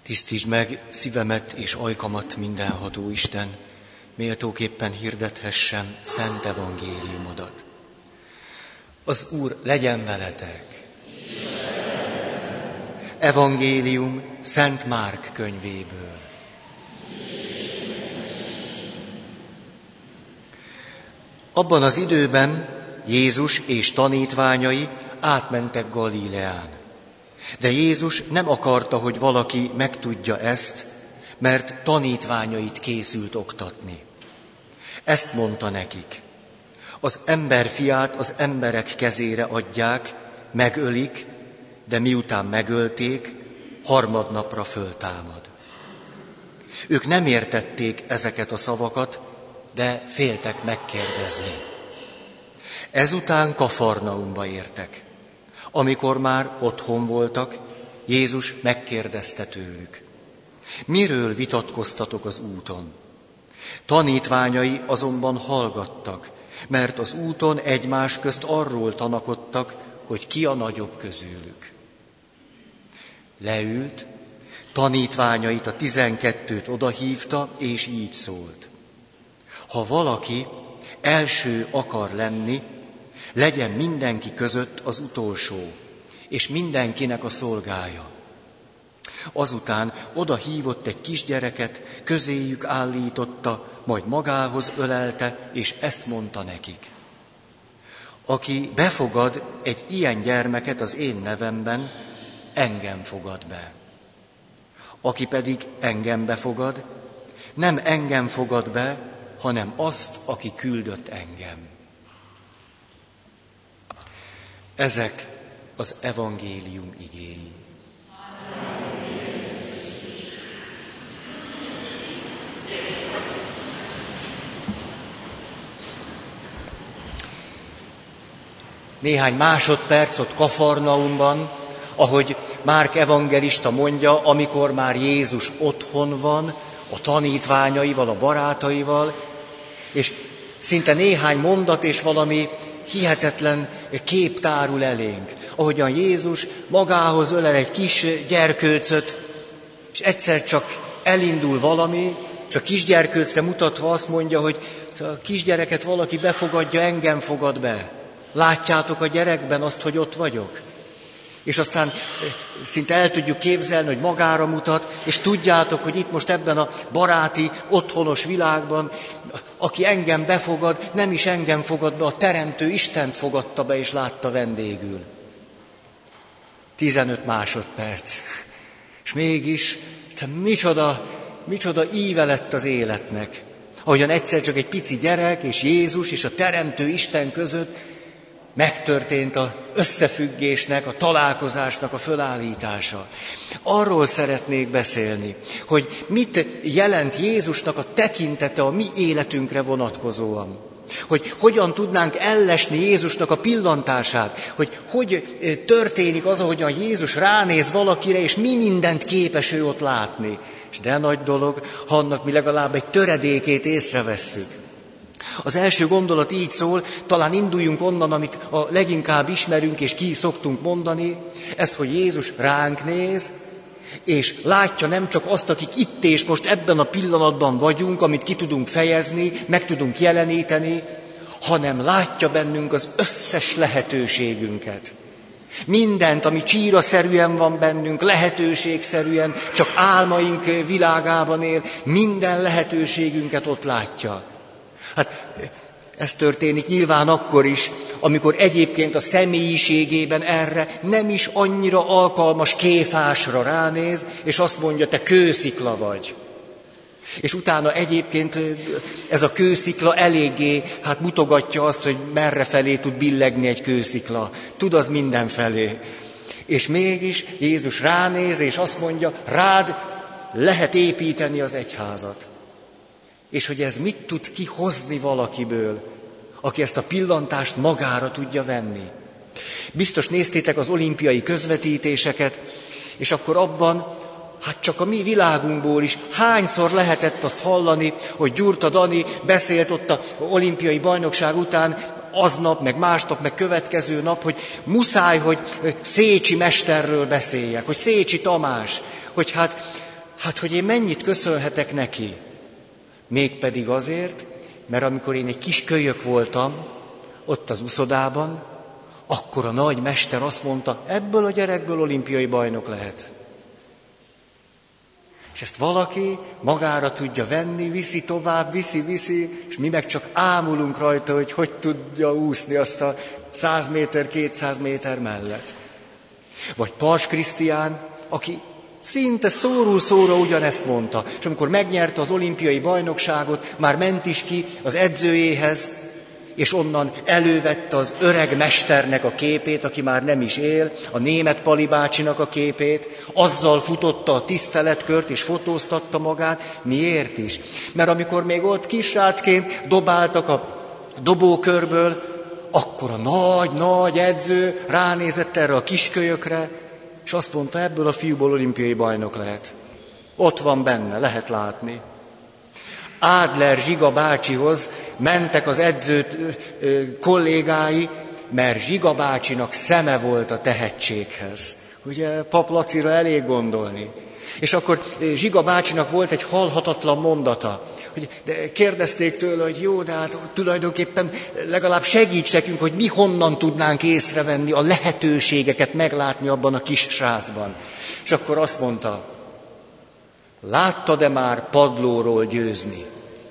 Tisztítsd meg szívemet és ajkamat, mindenható Isten, méltóképpen hirdethessem szent evangéliumodat. Az Úr legyen veletek! Evangélium Szent Márk könyvéből. Abban az időben Jézus és tanítványai átmentek Galileán. De Jézus nem akarta, hogy valaki megtudja ezt, mert tanítványait készült oktatni. Ezt mondta nekik: az emberfiát az emberek kezére adják, megölik, de miután megölték, harmadnapra föltámad. Ők nem értették ezeket a szavakat, de féltek megkérdezni. Ezután Kafarnaumba értek. Amikor már otthon voltak, Jézus megkérdezte tőlük: miről vitatkoztatok az úton? Tanítványai azonban hallgattak, mert az úton egymás közt arról tanakodtak, hogy ki a nagyobb közülük. Leült, tanítványait, a 12-t odahívta, és így szólt: ha valaki első akar lenni, legyen mindenki között az utolsó, és mindenkinek a szolgája. Azután oda hívott egy kisgyereket, közéjük állította, majd magához ölelte, és ezt mondta nekik: aki befogad egy ilyen gyermeket az én nevemben, engem fogad be. Aki pedig engem befogad, nem engem fogad be, hanem azt, aki küldött engem. Ezek az evangélium igéi. Néhány másodperc ott Kafarnaumban, ahogy Márk evangelista mondja, amikor már Jézus otthon van, a tanítványaival, a barátaival, és szinte néhány mondat és valami hihetetlen kép tárul elénk. Ahogyan Jézus magához ölel egy kis gyerkőcöt, és egyszer csak elindul valami, és a kisgyerkőcre mutatva azt mondja, hogy a kisgyereket valaki befogadja, engem fogad be. Látjátok a gyerekben azt, hogy ott vagyok? És aztán szinte el tudjuk képzelni, hogy magára mutat, és tudjátok, hogy itt most ebben a baráti, otthonos világban, aki engem befogad, nem is engem fogad be, a Teremtő Istent fogadta be, és látta vendégül. 15 másodperc. És mégis, micsoda íve lett az életnek. Ahogyan egyszer csak egy pici gyerek, és Jézus, és a Teremtő Isten között megtörtént az összefüggésnek, a találkozásnak a fölállítása. Arról szeretnék beszélni, hogy mit jelent Jézusnak a tekintete a mi életünkre vonatkozóan. Hogy hogyan tudnánk ellesni Jézusnak a pillantását, hogy történik az, ahogyan Jézus ránéz valakire, és mi mindent képes ő ott látni. És de nagy dolog, ha annak mi legalább egy töredékét észrevesszük. Az első gondolat így szól, talán induljunk onnan, amit a leginkább ismerünk és ki szoktunk mondani, ez, hogy Jézus ránk néz, és látja nem csak azt, akik itt és most ebben a pillanatban vagyunk, amit ki tudunk fejezni, meg tudunk jeleníteni, hanem látja bennünk az összes lehetőségünket. Mindent, ami csíraszerűen van bennünk, lehetőségszerűen, csak álmaink világában él, minden lehetőségünket ott látja. Hát ez történik nyilván akkor is, amikor egyébként a személyiségében erre nem is annyira alkalmas Kéfásra ránéz, és azt mondja, te kőszikla vagy. És utána egyébként ez a kőszikla eléggé mutogatja azt, hogy merre felé tud billegni egy kőszikla. Tud az mindenfelé. És mégis Jézus ránéz, és azt mondja, rád lehet építeni az egyházat. És hogy ez mit tud kihozni valakiből, aki ezt a pillantást magára tudja venni. Biztos néztétek az olimpiai közvetítéseket, és akkor abban, csak a mi világunkból is hányszor lehetett azt hallani, hogy Gyurta Dani beszélt ott az olimpiai bajnokság után, aznap, meg másnap, meg következő nap, hogy muszáj, hogy Szécsi mesterről beszéljek, hogy Szécsi Tamás, hogy Hát, hogy én mennyit köszönhetek neki? Mégpedig azért, mert amikor én egy kis kölyök voltam, ott az uszodában, akkor a nagy mester azt mondta, ebből a gyerekből olimpiai bajnok lehet. És ezt valaki magára tudja venni, viszi tovább, viszi, és mi meg csak ámulunk rajta, hogy tudja úszni azt a 100 méter, 200 méter mellett. Vagy Pars Krisztián, aki szinte szóról szóra ugyanezt mondta, és amikor megnyerte az olimpiai bajnokságot, már ment is ki az edzőjéhez, és onnan elővette az öreg mesternek a képét, aki már nem is él, a német Pali bácsinak a képét, azzal futotta a tiszteletkört, és fotóztatta magát. Miért is? Mert amikor még ott kisrácként dobáltak a dobókörből, akkor a nagy edző ránézett erre a kiskölyökre, és azt mondta, ebből a fiúból olimpiai bajnok lehet. Ott van benne, lehet látni. Adler Zsiga bácsihoz mentek az edző kollégái, mert Zsiga bácsinak szeme volt a tehetséghez. Ugye Pap Lacira elég gondolni. És akkor Zsiga bácsinak volt egy halhatatlan mondata, hogy kérdezték tőle, hogy jó, de hát tulajdonképpen legalább segíts nekünk, hogy mi honnan tudnánk észrevenni a lehetőségeket meglátni abban a kis srácban. És akkor azt mondta, láttad-e már padlóról győzni?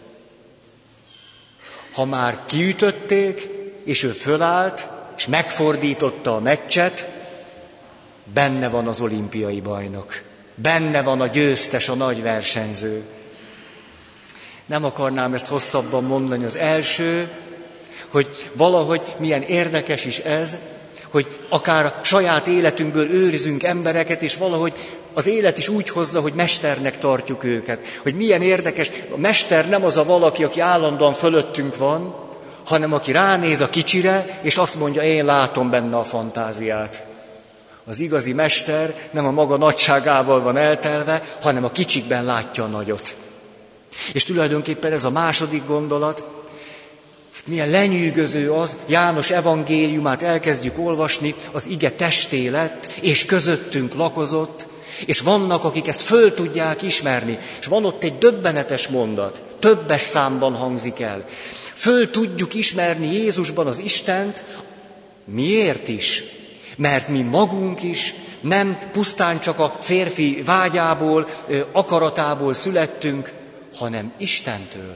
Ha már kiütötték, és ő fölállt, és megfordította a meccset, benne van az olimpiai bajnok. Benne van a győztes, a nagy versenyző. Nem akarnám ezt hosszabban mondani. Az első, hogy valahogy milyen érdekes is ez, hogy akár a saját életünkből őrizünk embereket, és valahogy az élet is úgy hozza, hogy mesternek tartjuk őket. Hogy milyen érdekes, a mester nem az a valaki, aki állandóan fölöttünk van, hanem aki ránéz a kicsire, és azt mondja, én látom benne a fantáziát. Az igazi mester nem a maga nagyságával van eltelve, hanem a kicsikben látja a nagyot. És tulajdonképpen ez a második gondolat, milyen lenyűgöző az, János evangéliumát elkezdjük olvasni, az ige testé lett, és közöttünk lakozott, és vannak, akik ezt föl tudják ismerni, és van ott egy döbbenetes mondat, többes számban hangzik el. Föl tudjuk ismerni Jézusban az Istent, miért is? Mert mi magunk is nem pusztán csak a férfi vágyából, akaratából születtünk, hanem Istentől.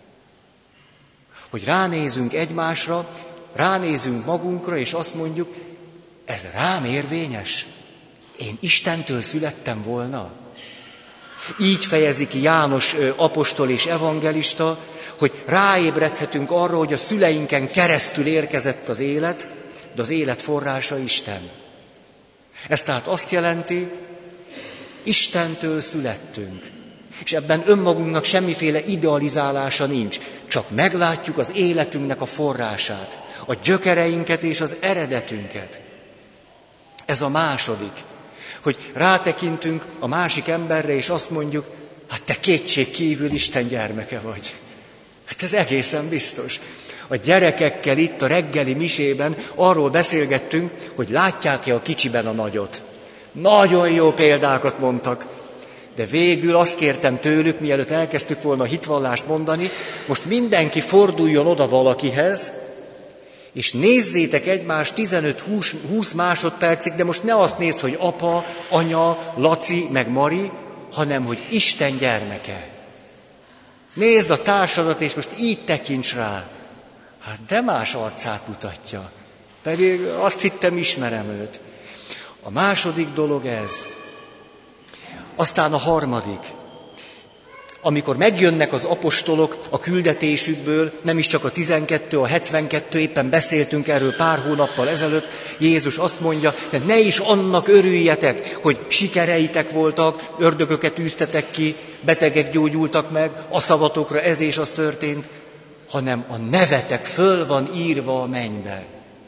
Hogy ránézünk egymásra, ránézünk magunkra, és azt mondjuk, ez rám érvényes? Én Istentől születtem volna? Így fejezi ki János apostol és evangelista, hogy ráébredhetünk arra, hogy a szüleinken keresztül érkezett az élet, de az élet forrása Isten. Ez tehát azt jelenti, Istentől születtünk. És ebben önmagunknak semmiféle idealizálása nincs, csak meglátjuk az életünknek a forrását, a gyökereinket és az eredetünket. Ez a második, hogy rátekintünk a másik emberre, és azt mondjuk, hát te kétség kívül Isten gyermeke vagy. Hát ez egészen biztos. A gyerekekkel itt a reggeli misében arról beszélgettünk, hogy látják-e a kicsiben a nagyot. Nagyon jó példákat mondtak, de végül azt kértem tőlük, mielőtt elkezdtük volna a hitvallást mondani, most mindenki forduljon oda valakihez, és nézzétek egymást 15-20 másodpercig, de most ne azt nézd, hogy apa, anya, Laci, meg Mari, hanem hogy Isten gyermeke. Nézd a társadat, és most így tekints rá. Hát de más arcát mutatja. Pedig azt hittem, ismerem őt. A második dolog ez. Aztán a harmadik. Amikor megjönnek az apostolok a küldetésükből, nem is csak a 12, a 72, éppen beszéltünk erről pár hónappal ezelőtt, Jézus azt mondja, hogy ne is annak örüljetek, hogy sikereitek voltak, ördögöket űztetek ki, betegek gyógyultak meg, a szavatokra ez és az történt, hanem a nevetek föl van írva a mennybe.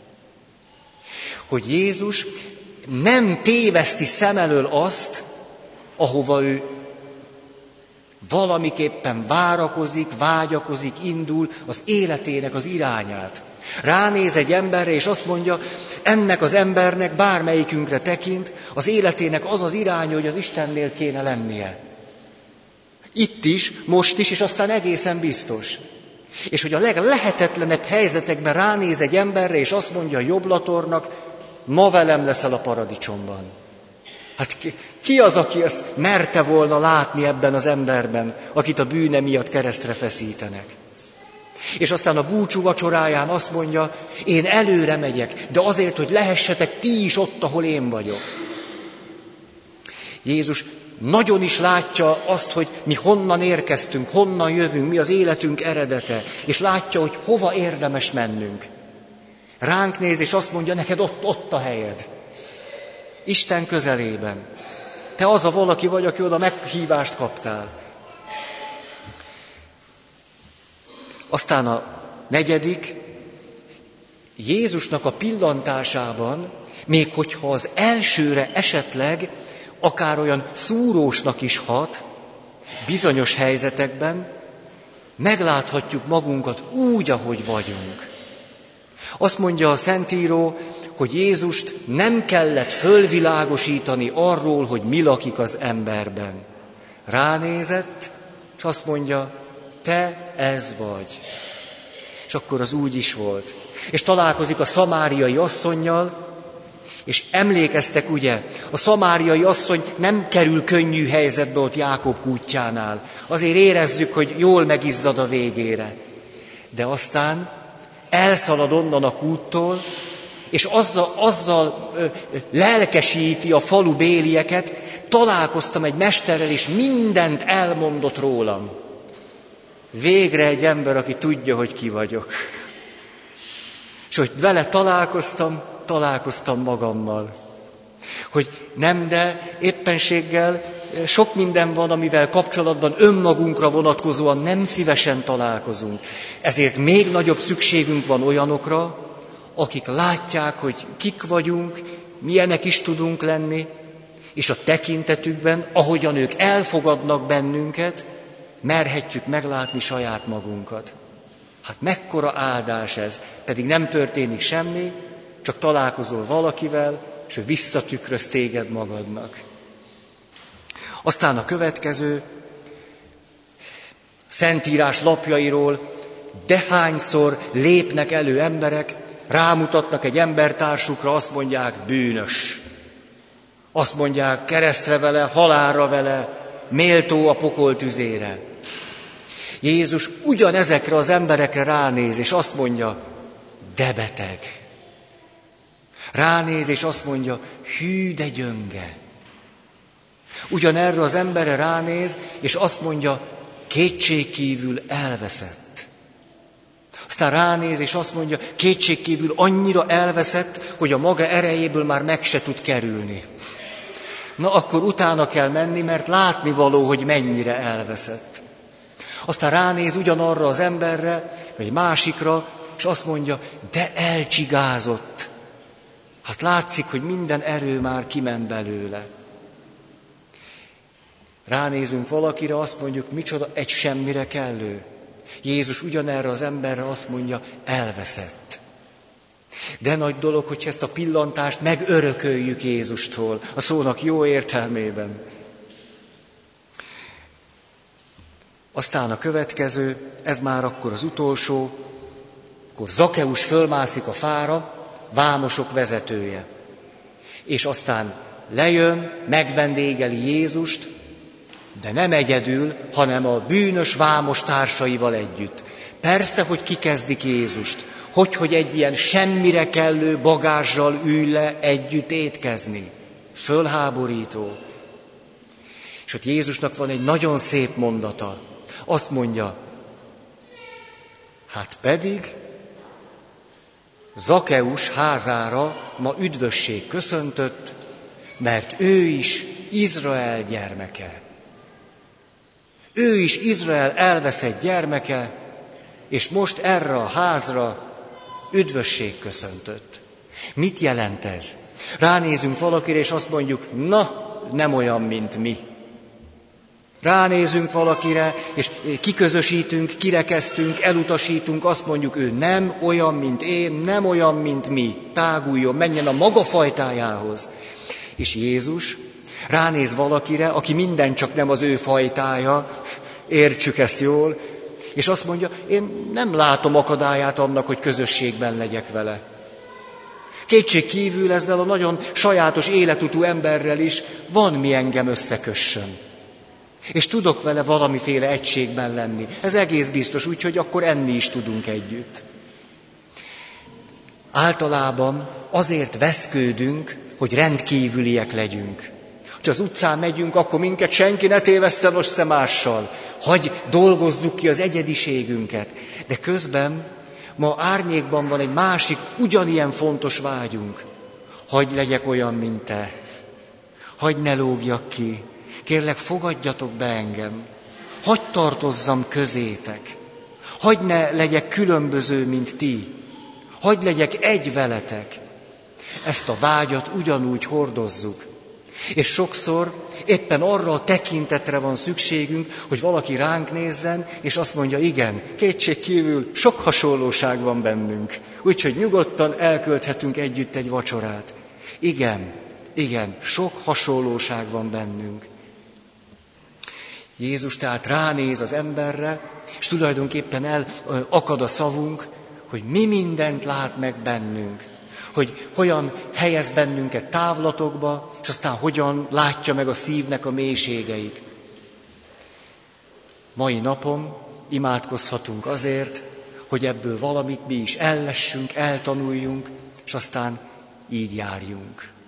Hogy Jézus nem téveszti szem elől azt, ahova ő valamiképpen várakozik, vágyakozik, indul az életének az irányát. Ránéz egy emberre, és azt mondja, ennek az embernek bármelyikünkre tekint, az életének az az iránya, hogy az Istennél kéne lennie. Itt is, most is, és aztán egészen biztos. És hogy a leglehetetlenebb helyzetekben ránéz egy emberre, és azt mondja a jobblatornak, ma velem leszel a paradicsomban. Hát ki az, aki ezt merte volna látni ebben az emberben, akit a bűne miatt keresztre feszítenek? És aztán a búcsú vacsoráján azt mondja, én előre megyek, de azért, hogy lehessetek ti is ott, ahol én vagyok. Jézus nagyon is látja azt, hogy mi honnan érkeztünk, honnan jövünk, mi az életünk eredete, és látja, hogy hova érdemes mennünk. Ránk néz, és azt mondja, neked ott a helyed. Isten közelében. Te az a valaki vagy, aki oda meghívást kaptál. Aztán a negyedik, Jézusnak a pillantásában, még hogyha az elsőre esetleg akár olyan szúrósnak is hat, bizonyos helyzetekben megláthatjuk magunkat úgy, ahogy vagyunk. Azt mondja a Szentíró, hogy Jézust nem kellett fölvilágosítani arról, hogy mi lakik az emberben. Ránézett, és azt mondja, te ez vagy. És akkor az úgy is volt. És találkozik a szamáriai asszonnyal, és emlékeztek, ugye, a szamáriai asszony nem kerül könnyű helyzetbe ott Jákob kútjánál. Azért érezzük, hogy jól megizzad a végére. De aztán elszalad onnan a kúttól, és azzal lelkesíti a falu bélieket, találkoztam egy mesterrel, és mindent elmondott rólam. Végre egy ember, aki tudja, hogy ki vagyok. És hogy vele találkoztam magammal. Hogy nem, de éppenséggel sok minden van, amivel kapcsolatban önmagunkra vonatkozóan nem szívesen találkozunk. Ezért még nagyobb szükségünk van olyanokra, akik látják, hogy kik vagyunk, milyenek is tudunk lenni, és a tekintetükben, ahogyan ők elfogadnak bennünket, merhetjük meglátni saját magunkat. Hát mekkora áldás ez, pedig nem történik semmi, csak találkozol valakivel, és ő visszatükröz téged magadnak. Aztán a következő, Szentírás lapjairól, de hányszor lépnek elő emberek, rámutatnak egy embertársukra, azt mondják, bűnös. Azt mondják, keresztre vele, halálra vele, méltó a pokol tüzére. Jézus ugyanezekre az emberekre ránéz, és azt mondja, de beteg. Ránéz, és azt mondja, hű, de gyönge. Ugyanerre az emberre ránéz, és azt mondja, kétségkívül elveszett. Aztán ránéz, és azt mondja, kétségkívül annyira elveszett, hogy a maga erejéből már meg se tud kerülni. Na, akkor utána kell menni, mert látnivaló, hogy mennyire elveszett. Aztán ránéz ugyanarra az emberre, vagy másikra, és azt mondja, de elcsigázott. Hát látszik, hogy minden erő már kiment belőle. Ránézünk valakire, azt mondjuk, micsoda egy semmire kellő. Jézus ugyanerre az emberre azt mondja, elveszett. De nagy dolog, hogyha ezt a pillantást megörököljük Jézustól, a szónak jó értelmében. Aztán a következő, ez már akkor az utolsó, akkor Zakeus fölmászik a fára, vámosok vezetője. És aztán lejön, megvendégeli Jézust, de nem egyedül, hanem a bűnös vámos társaival együtt. Persze, hogy kikezdik Jézust, hogy egy ilyen semmire kellő bagázsal ülj le együtt étkezni. Fölháborító. És ott Jézusnak van egy nagyon szép mondata. Azt mondja, hát pedig Zakeus házára ma üdvösség köszöntött, mert ő is Izrael gyermeke. Ő is Izrael elveszett gyermeke, és most erre a házra üdvösség köszöntött. Mit jelent ez? Ránézünk valakire, és azt mondjuk, na, nem olyan, mint mi. Ránézünk valakire, és kiközösítünk, kirekesztünk, elutasítunk, azt mondjuk, ő nem olyan, mint én, nem olyan, mint mi. Táguljon, menjen a maga fajtájához. És Jézus Ránéz valakire, aki minden csak nem az ő fajtája, értsük ezt jól, és azt mondja, én nem látom akadályát annak, hogy közösségben legyek vele. Kétség kívül ezzel a nagyon sajátos életutú emberrel is van mi engem összekössön. És tudok vele valamiféle egységben lenni. Ez egész biztos, úgyhogy akkor enni is tudunk együtt. Általában azért veszkődünk, hogy rendkívüliek legyünk. Ha az utcán megyünk, akkor minket senki ne tévesszen össze mással. Hagy dolgozzuk ki az egyediségünket. De közben ma árnyékban van egy másik, ugyanilyen fontos vágyunk. Hagy legyek olyan, mint te. Hagy ne lógjak ki. Kérlek, fogadjatok be engem. Hagy tartozzam közétek. Hagy ne legyek különböző, mint ti. Hagy legyek egy veletek. Ezt a vágyat ugyanúgy hordozzuk. És sokszor éppen arra a tekintetre van szükségünk, hogy valaki ránk nézzen, és azt mondja, igen, kétségkívül sok hasonlóság van bennünk. Úgyhogy nyugodtan elkölthetünk együtt egy vacsorát. Igen, sok hasonlóság van bennünk. Jézus tehát ránéz az emberre, és tulajdonképpen elakad a szavunk, hogy mi mindent lát meg bennünk. Hogy hogyan helyez bennünket távlatokba, és aztán hogyan látja meg a szívnek a mélységeit. Mai napon imádkozhatunk azért, hogy ebből valamit mi is ellessünk, eltanuljunk, és aztán így járjunk.